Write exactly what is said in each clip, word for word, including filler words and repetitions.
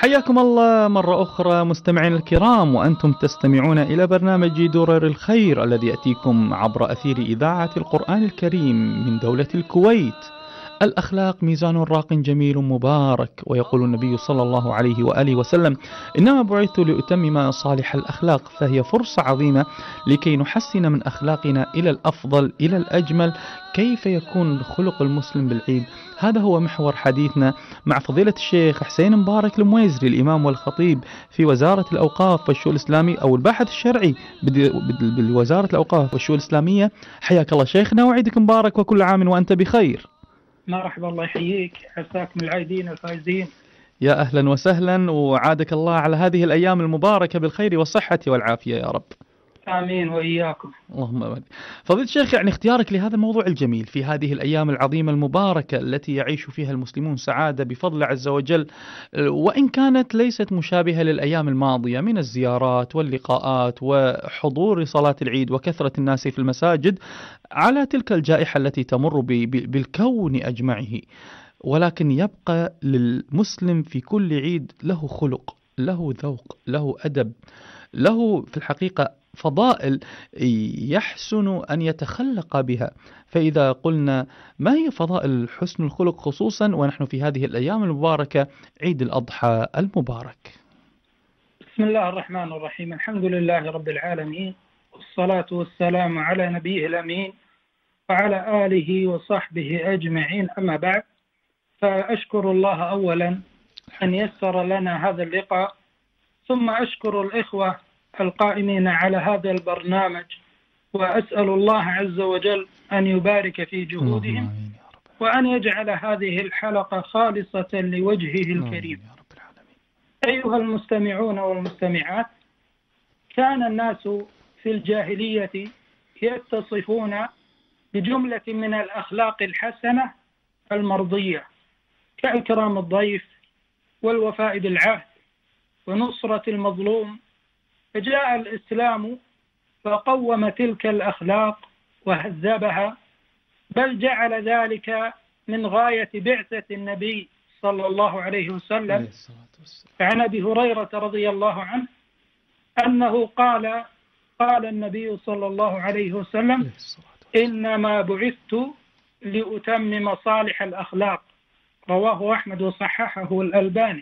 حياكم الله مرة أخرى مستمعين الكرام، وأنتم تستمعون إلى برنامج درر الخير الذي يأتيكم عبر أثير إذاعة القرآن الكريم من دولة الكويت. الأخلاق ميزان راق جميل مبارك، ويقول النبي صلى الله عليه وآله وسلم: إنما بعثت لأتمم صالح الأخلاق، فهي فرصة عظيمة لكي نحسن من أخلاقنا إلى الأفضل إلى الأجمل. كيف يكون خلق المسلم بالعيد؟ هذا هو محور حديثنا مع فضيلة الشيخ حسين مبارك المويزري، الإمام والخطيب في وزارة الأوقاف والشؤون الإسلامية، أو الباحث الشرعي بوزارة الأوقاف والشؤون الإسلامية. حياك الله شيخنا، وعيدك مبارك وكل عام وأنت بخير. مرحبا، الله يحييك، عساكم العايدين الفائزين. يا أهلا وسهلا، وعادك الله على هذه الأيام المباركة بالخير والصحة والعافية يا رب. آمين وإياكم. اللهم آمين. فضيلة الشيخ، يعني اختيارك لهذا الموضوع الجميل في هذه الأيام العظيمة المباركة التي يعيش فيها المسلمون سعادة بفضل الله عز وجل، وإن كانت ليست مشابهة للأيام الماضية من الزيارات واللقاءات وحضور صلاة العيد وكثرة الناس في المساجد على تلك الجائحة التي تمر بالكون أجمعه، ولكن يبقى للمسلم في كل عيد له خلق، له ذوق، له أدب، له في الحقيقة فضائل يحسن أن يتخلق بها. فإذا قلنا ما هي فضائل حسن الخلق، خصوصا ونحن في هذه الأيام المباركة عيد الأضحى المبارك؟ بسم الله الرحمن الرحيم، الحمد لله رب العالمين، والصلاة والسلام على نبيه الأمين وعلى آله وصحبه أجمعين، أما بعد، فأشكر الله أولا أن يسر لنا هذا اللقاء، ثم أشكر الإخوة القائمين على هذا البرنامج، وأسأل الله عز وجل أن يبارك في جهودهم وأن يجعل هذه الحلقة خالصة لوجهه الكريم. أيها المستمعون والمستمعات، كان الناس في الجاهلية يتصفون بجملة من الأخلاق الحسنة المرضية، كإكرام الضيف والوفاء بالعهد ونصرة المظلوم. فجاء الإسلام فقوم تلك الأخلاق وهذبها، بل جعل ذلك من غاية بعثة النبي صلى الله عليه وسلم. عن أبي هريرة رضي الله عنه أنه قال قال النبي صلى الله عليه وسلم: إنما بعثت لأتمم صالح الأخلاق، رواه أحمد وصححه الألباني.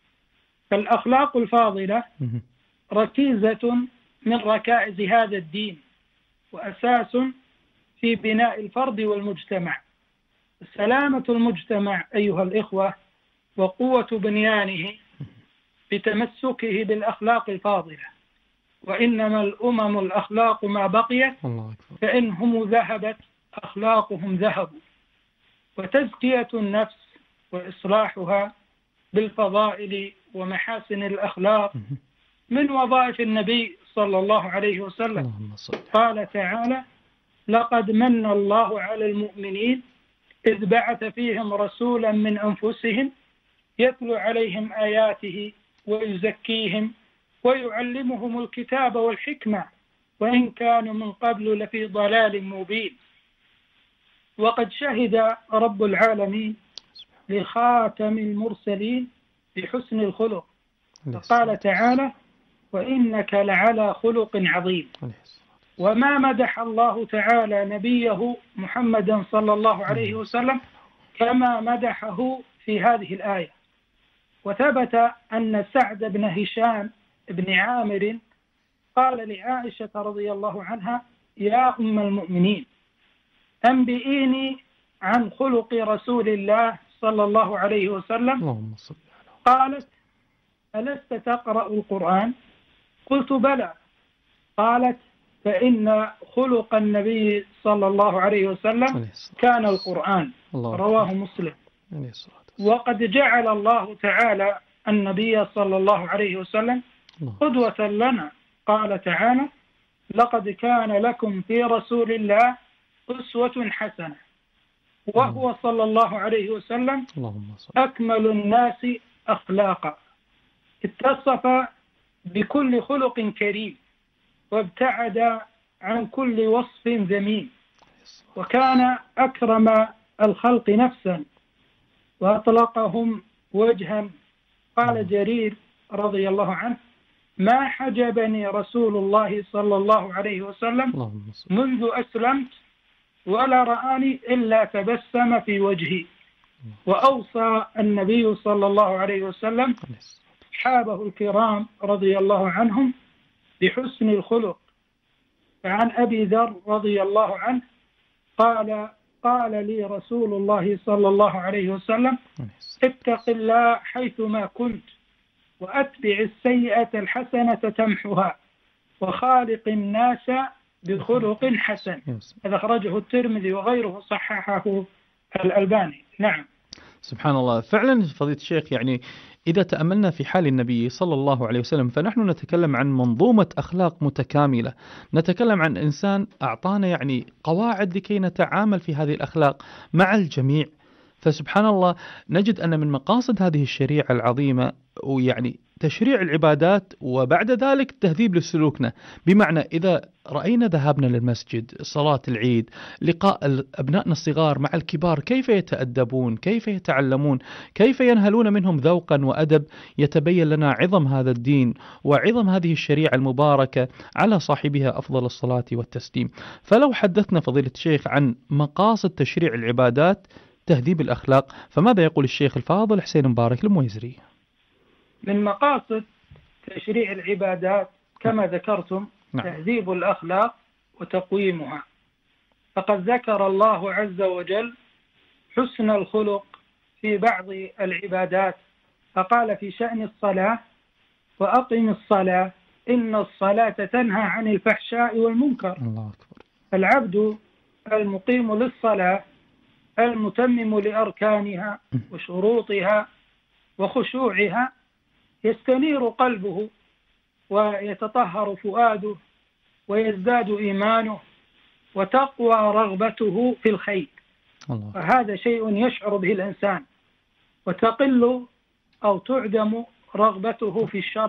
فالأخلاق الفاضلة ركيزة من ركائز هذا الدين، وأساس في بناء الفرد والمجتمع. سلامة المجتمع أيها الإخوة وقوة بنيانه بتمسكه بالأخلاق الفاضلة، وإنما الأمم الأخلاق ما بقيت، فإنهم ذهبت أخلاقهم ذهبوا. وتزكية النفس وإصلاحها بالفضائل ومحاسن الأخلاق من وظائف النبي صلى الله عليه وسلم. قال تعالى: لقد من الله على المؤمنين إذ بعث فيهم رسولا من أنفسهم يتلو عليهم آياته ويزكيهم ويعلمهم الكتاب والحكمة وإن كانوا من قبل لفي ضلال مبين. وقد شهد رب العالمين لخاتم المرسلين بحسن الخلق، فقال تعالى: وإنك لعلى خلق عظيم. وما مدح الله تعالى نبيه محمدا صلى الله عليه وسلم كما مدحه في هذه الآية. وثبت أن سعد بن هشام بن عامر قال لعائشة رضي الله عنها: يا أم المؤمنين، أنبئيني عن خلق رسول الله صلى الله عليه وسلم. قالت: ألست تقرأ القرآن؟ قلت: بلى. قالت: فإن خلق النبي صلى الله عليه وسلم كان القرآن، رواه مسلم. وقد جعل الله تعالى النبي صلى الله عليه وسلم قدوة لنا. قال تعالى: لقد كان لكم في رسول الله أسوة حسنة. وهو صلى الله عليه وسلم أكمل الناس أخلاقا، اتصف بكل خلق كريم وابتعد عن كل وصف ذميم، وكان أكرم الخلق نفسا وأطلقهم وجها قال جرير رضي الله عنه: ما حجبني رسول الله صلى الله عليه وسلم منذ أسلمت ولا رآني إلا تبسم في وجهي. وأوصى النبي صلى الله عليه وسلم أصحابه الكرام رضي الله عنهم بحسن الخلق. فعن أبي ذر رضي الله عنه قال: قال لي رسول الله صلى الله عليه وسلم: اتق الله حيثما كنت، وأتبع السيئة الحسنة تمحها، وخالق الناس بخلق حسن. هذا أخرجه الترمذي وغيره، صححه الألباني. نعم. سبحان الله، فعلا فضيلة الشيخ، يعني إذا تأملنا في حال النبي صلى الله عليه وسلم فنحن نتكلم عن منظومة أخلاق متكاملة، نتكلم عن إنسان أعطانا يعني قواعد لكي نتعامل في هذه الأخلاق مع الجميع. فسبحان الله نجد أن من مقاصد هذه الشريعة العظيمة ويعني تشريع العبادات وبعد ذلك تهذيب لسلوكنا، بمعنى إذا رأينا ذهابنا للمسجد، صلاة العيد، لقاء أبنائنا الصغار مع الكبار، كيف يتأدبون، كيف يتعلمون، كيف ينهلون منهم ذوقا وأدب، يتبين لنا عظم هذا الدين وعظم هذه الشريعة المباركة على صاحبها أفضل الصلاة والتسليم. فلو حدثنا فضيلة الشيخ عن مقاصد تشريع العبادات تهذيب الأخلاق، فماذا يقول الشيخ الفاضل حسين مبارك المويزري؟ من مقاصد تشريع العبادات كما ذكرتم نعم. تهذيب الأخلاق وتقويمها. فقد ذكر الله عز وجل حسن الخلق في بعض العبادات، فقال في شأن الصلاة: وأقم الصلاة إن الصلاة تنهى عن الفحشاء والمنكر. الله أكبر. العبد المقيم للصلاة المتمم لأركانها وشروطها وخشوعها يستنير قلبه ويتطهر فؤاده ويزداد إيمانه وتقوى رغبته في الخير. الله. فهذا شيء يشعر به الإنسان، وتقل أو تعدم رغبته في الشر.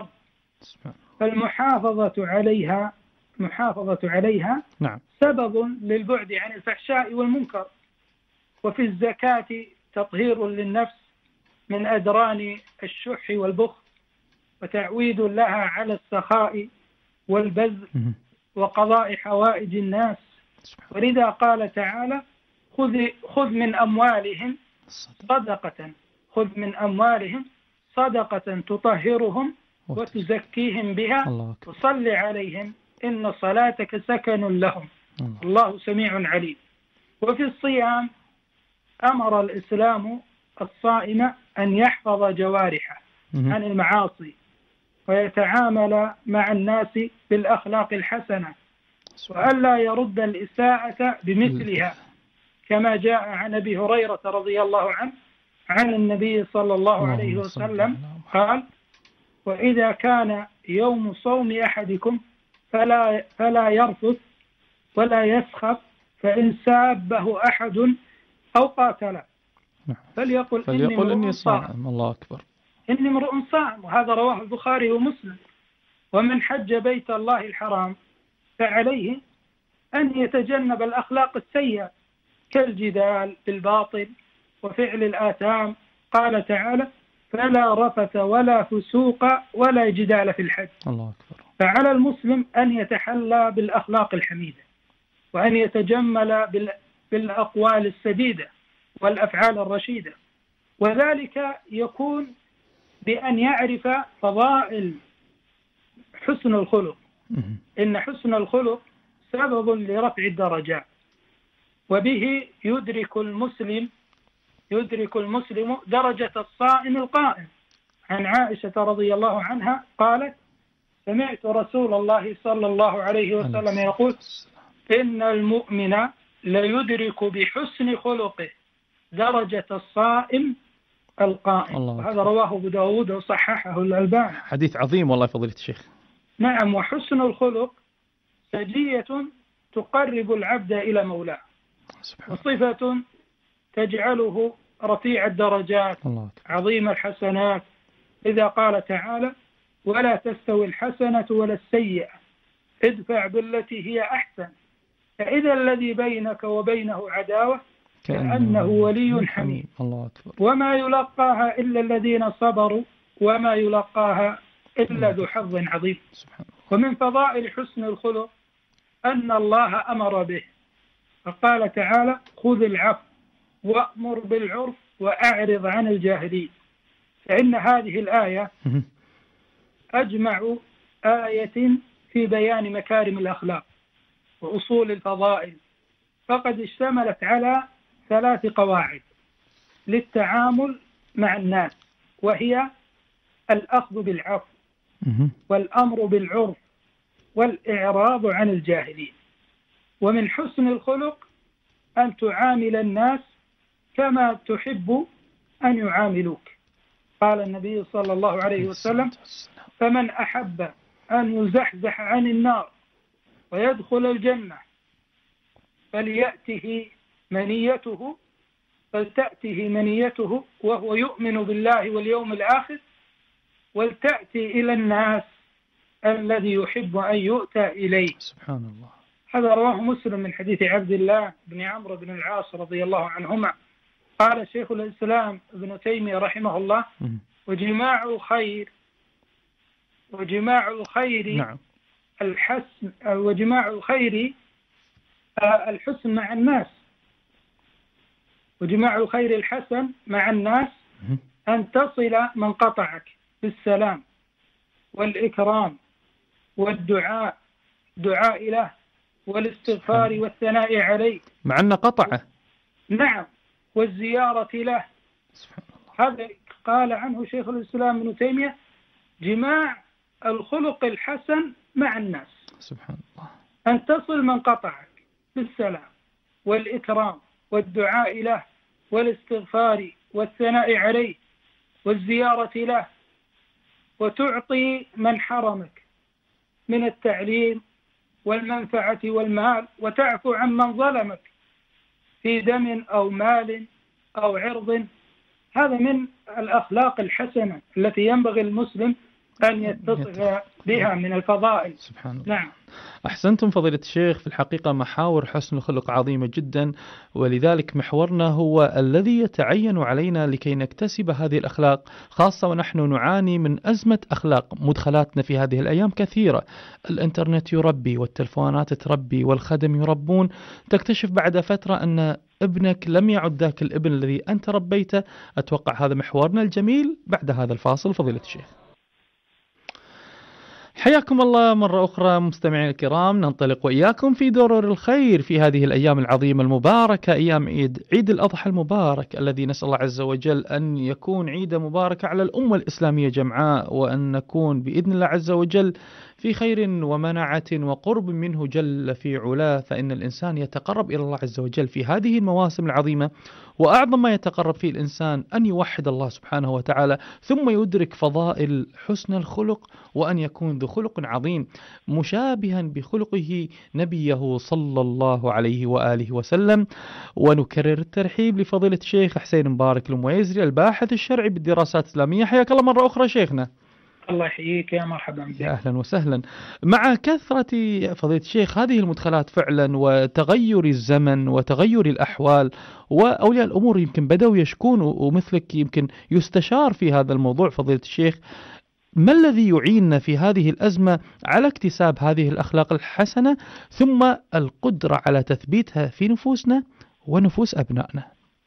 فالمحافظة عليها محافظة عليها نعم. سبب للبعد عن الفحشاء والمنكر. وفي الزكاة تطهير للنفس من أدران الشح والبخل، وتعويد لها على السخاء والبذل وقضاء حوائج الناس. ولذا قال تعالى: خذ خذ من أموالهم صدقة خذ من أموالهم صدقة تطهرهم وتزكيهم بها وصل عليهم إن صلاتك سكن لهم الله سميع عليم. وفي الصيام أمر الإسلام الصائم أن يحفظ جوارحه عن المعاصي ويتعامل مع الناس بالأخلاق الحسنة، وألا يرد الإساءة بمثلها، كما جاء عن أبي هريرة رضي الله عنه عن النبي صلى الله عليه وسلم قال: وإذا كان يوم صوم أحدكم فلا, فلا يرفث ولا يسخب، فإن سابه أحد أو قاتله فليقل, فليقل إني صائم. الله أكبر. إني امرؤ صائم. وهذا رواه البخاري ومسلم. ومن حج بيت الله الحرام فعليه أن يتجنب الأخلاق السيئة كالجدال بالباطل وفعل الآثام. قال تعالى: فلا رفث ولا فسوق ولا جدال في الحج. الله أكبر. فعلى المسلم أن يتحلى بالأخلاق الحميدة، وأن يتجمل بالأقوال السديدة والأفعال الرشيدة، وذلك يكون بأن يعرف فضائل حسن الخلق. إن حسن الخلق سبب لرفع الدرجات، وبه يدرك المسلم يدرك المسلم درجة الصائم القائم. عن عائشة رضي الله عنها قالت: سمعت رسول الله صلى الله عليه وسلم يقول: إن المؤمن ليدرك بحسن خلقه درجة الصائم القائم. وهذا رواه أبو داود وصححه الألباني. حديث عظيم والله فضيلة الشيخ. نعم. وحسن الخلق سجية تقرب العبد إلى مولاه، وصفة تجعله رفيع الدرجات عظيم الحسنات. إذا قال تعالى: ولا تستوي الحسنة ولا السيئة ادفع بالتي هي أحسن فإذا الذي بينك وبينه عداوة كأنه ولي حميم. الله أكبر. وما يلقاها إلا الذين صبروا وما يلقاها إلا ذو حظ عظيم. ومن فضائل حسن الخلق أن الله أمر به، فقال تعالى: خذ العفو وأمر بالعرف وأعرض عن الجاهلين. فإن هذه الآية أجمع آية في بيان مكارم الأخلاق وأصول الفضائل، فقد اشتملت على ثلاث قواعد للتعامل مع الناس، وهي الأخذ بالعفو والأمر بالعرف والإعراض عن الجاهلين. ومن حسن الخلق أن تعامل الناس كما تحب أن يعاملوك. قال النبي صلى الله عليه وسلم: فمن أحب أن يزحزح عن النار ويدخل الجنة فليأته منيته فلتأته منيته وهو يؤمن بالله واليوم الآخر، ولتأتي إلى الناس الذي يحب أن يؤتى إليه. سبحان الله. هذا رواه مسلم من حديث عبد الله بن عمرو بن العاص رضي الله عنهما. قال شيخ الإسلام ابن تيمية رحمه الله: وجماع الخير وجماع الخير نعم. الحسن وجماع الخير الحسن مع الناس وجماع الخير الحسن مع الناس أن تصل من قطعك بالسلام والإكرام والدعاء دعاء له والاستغفار والثناء عليه، مع أن قطعه. نعم، والزيارة له. سبحان الله. هذا قال عنه شيخ الإسلام ابن تيمية: جماع الخلق الحسن مع الناس. سبحان الله. أن تصل من قطعك بالسلام والإكرام والدعاء له والاستغفار والثناء عليه والزيارة له، وتعطي من حرمك من التعليم والمنفعة والمال، وتعفو عن من ظلمك في دم أو مال أو عرض. هذا من الأخلاق الحسنة التي ينبغي المسلم أن يتصف بها من الفضائل. سبحان الله. نعم. أحسنتم فضيلة الشيخ. في الحقيقة محاور حسن الخلق عظيمة جدا، ولذلك محورنا هو الذي يتعين علينا لكي نكتسب هذه الأخلاق، خاصة ونحن نعاني من أزمة أخلاق. مدخلاتنا في هذه الأيام كثيرة، الإنترنت يربي والتلفونات تربي والخدم يربون. تكتشف بعد فترة أن ابنك لم يعد ذاك الابن الذي أنت ربيته. أتوقع هذا محورنا الجميل بعد هذا الفاصل فضيلة الشيخ. حياكم الله مرة أخرى مستمعين الكرام. ننطلق وإياكم في درر الخير في هذه الأيام العظيمة المباركة، أيام عيد عيد الأضحى المبارك، الذي نسأل الله عز وجل أن يكون عيدا مباركة على الأمة الإسلامية جمعاء، وأن نكون بإذن الله عز وجل في خير ومنعة وقرب منه جل في علاه. فإن الإنسان يتقرب إلى الله عز وجل في هذه المواسم العظيمة، وأعظم ما يتقرب فيه الإنسان أن يوحد الله سبحانه وتعالى، ثم يدرك فضائل حسن الخلق، وأن يكون ذو خلق عظيم مشابها بخلقه نبيه صلى الله عليه وآله وسلم. ونكرر الترحيب لفضيلة الشيخ حسين مبارك المويزري، الباحث الشرعي بالدراسات الإسلامية. حياك الله مرة أخرى شيخنا. الله يحييك، يا مرحبا بك. يا أهلا وسهلا. مع كثرة فضيلة الشيخ هذه المدخلات فعلا، وتغير الزمن وتغير الأحوال، وأولياء الأمور يمكن بدأوا يشكون، ومثلك يمكن يستشار في هذا الموضوع فضيلة الشيخ. ما الذي يعيننا في هذه الأزمة على اكتساب هذه الأخلاق الحسنة، ثم القدرة على تثبيتها في نفوسنا ونفوس أبنائنا؟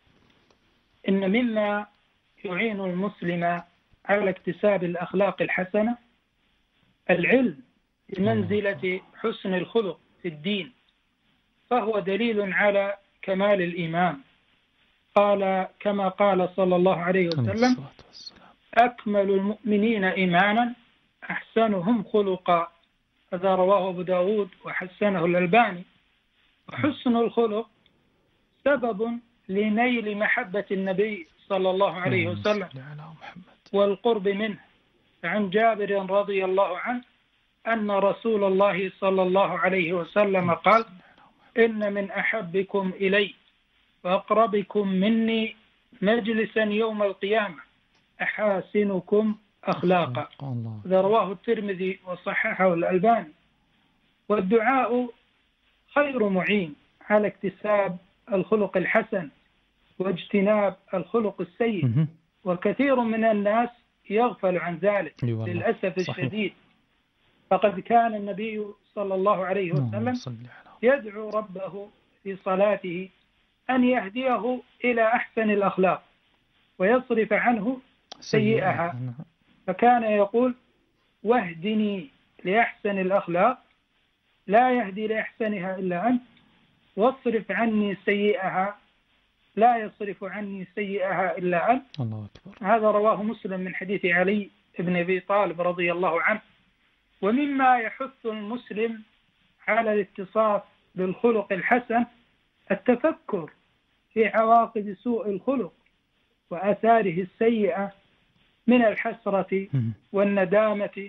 إن مما يعين المسلم على اكتساب الأخلاق الحسنة العلم بمنزلة حسن الخلق في الدين، فهو دليل على كمال الإيمان. قال كما قال صلى الله عليه وسلم: أكمل المؤمنين إيمانا أحسنهم خلقا. هذا رواه أبو داود وحسنه الألباني. وحسن الخلق سبب لنيل محبة النبي صلى الله عليه وسلم والقرب منه. عن جابر رضي الله عنه أن رسول الله صلى الله عليه وسلم قال: إن من أحبكم إلي وأقربكم مني مجلسا يوم القيامة أحاسنكم أخلاقا. هذا رواه الترمذي وصححه الألباني. والدعاء خير معين على اكتساب الخلق الحسن واجتناب الخلق السيء. وكثير من الناس يغفل عن ذلك للأسف الشديد. فقد كان النبي صلى الله عليه وسلم يدعو ربه في صلاته أن يهديه إلى أحسن الأخلاق ويصرف عنه سيئها، فكان يقول: واهدني لأحسن الأخلاق لا يهدي لأحسنها إلا أنت، واصرف عني سيئها لا يصرف عني سيئها إلا أنت. الله أكبر. هذا رواه مسلم من حديث علي بن أبي طالب رضي الله عنه. ومما يحث المسلم على الاتصاف بالخلق الحسن التفكر في عواقب سوء الخلق وآثاره السيئة من الحسرة والندامة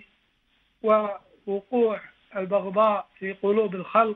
ووقوع البغضاء في قلوب الخلق.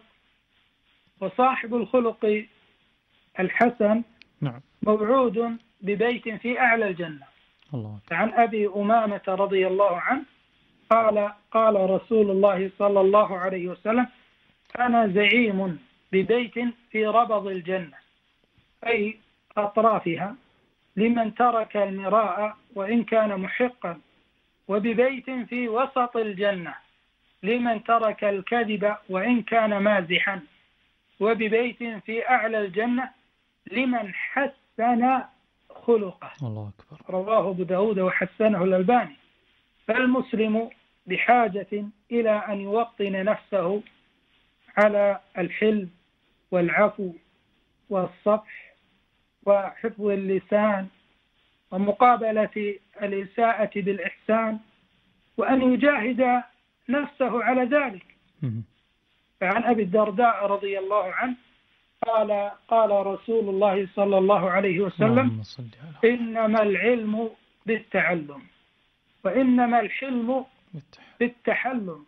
وصاحب الخلق الحسن نعم. موعود ببيت في أعلى الجنة. الله. عن أبي أمامة رضي الله عنه قال قال رسول الله صلى الله عليه وسلم: أنا زعيم ببيت في ربض الجنة، أي أطرافها، لمن ترك المراء وإن كان محقا، وببيت في وسط الجنة لمن ترك الكذب وإن كان مازحا، وببيت في أعلى الجنة لمن حسن خلقه. الله أكبر. رواه أبو داود وحسنه الألباني. فالمسلم بحاجة إلى أن يوطن نفسه على الحلم والعفو والصفح وحفظ اللسان ومقابلة الإساءة بالإحسان، وأن يجاهد نفسه على ذلك. فعن أبي الدرداء رضي الله عنه قال قال رسول الله صلى الله عليه وسلم: إنما العلم بالتعلم، وإنما الحلم بالتحلم،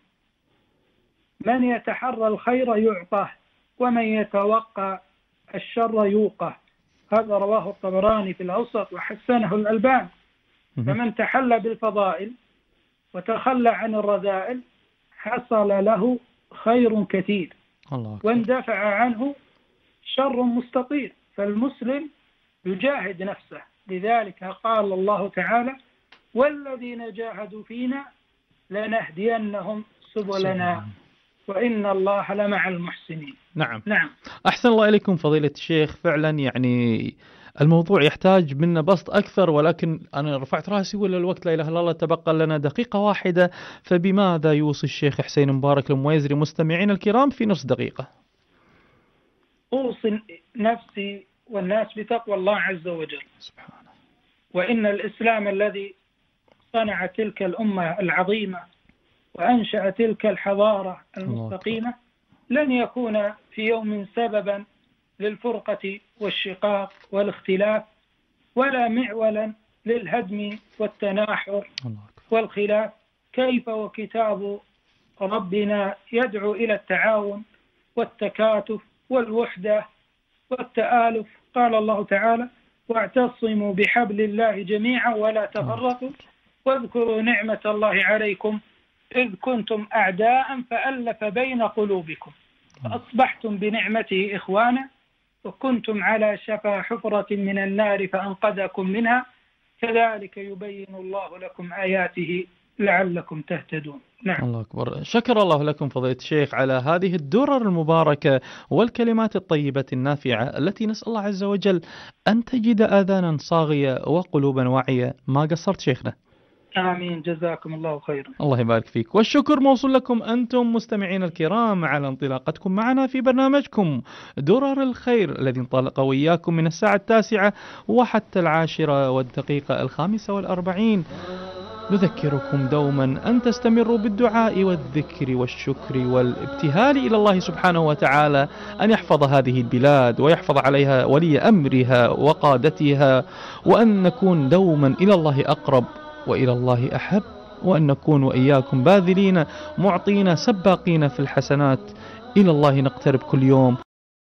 من يتحرى الخير يعطاه، ومن يتوقع الشر يوقه. هذا رواه الطبراني في الأوسط وحسنه الألباني. فمن تحلى بالفضائل وتخلى عن الرذائل حصل له خير كثير، واندفع عنه شر مستطير. فالمسلم يجاهد نفسه، لذلك قال الله تعالى: والذين جاهدوا فينا لنهدينهم سبلنا وإن الله لمع المحسنين. نعم. نعم. أحسن الله إليكم فضيلة الشيخ. فعلا يعني الموضوع يحتاج منا بسط أكثر، ولكن أنا رفعت رأسي ولا الوقت لا إله إلا الله، تبقى لنا دقيقة واحدة. فبماذا يوصي الشيخ حسين مبارك المويزري مستمعين الكرام في نصف دقيقة؟ أوصي نفسي والناس بتقوى الله عز وجل سبحانه. وإن الإسلام الذي صنع تلك الأمة العظيمة وأنشأ تلك الحضارة المستقيمة لن يكون في يوم سببا للفرقة والشقاق والاختلاف، ولا معولا للهدم والتناحر والخلاف. كيف وكتاب ربنا يدعو إلى التعاون والتكاتف والوحدة والتآلف. قال الله تعالى: واعتصموا بحبل الله جميعا ولا تفرقوا واذكروا نعمة الله عليكم إذ كنتم أعداء فألف بين قلوبكم فأصبحتم بنعمته إخوانا وكنتم على شفا حفرة من النار فأنقذكم منها كذلك يبين الله لكم آياته لعلكم تهتدون. نعم. الله أكبر. شكر الله لكم فضيلة الشيخ على هذه الدرر المباركة والكلمات الطيبة النافعة التي نسأل الله عز وجل أن تجد آذانا صاغية وقلوبا واعية. ما قصرت شيخنا. آمين. جزاكم الله خيرا. الله يبارك فيك. والشكر موصول لكم أنتم مستمعين الكرام على انطلاقتكم معنا في برنامجكم درر الخير الذي انطلق وإياكم من الساعة التاسعة وحتى العاشرة والدقيقة الخامسة والأربعين. نذكركم دوما أن تستمروا بالدعاء والذكر والشكر والابتهال إلى الله سبحانه وتعالى أن يحفظ هذه البلاد ويحفظ عليها ولي أمرها وقادتها، وأن نكون دوما إلى الله أقرب وإلى الله أحب، وأن نكون وإياكم باذلين معطين سباقين في الحسنات إلى الله نقترب كل يوم.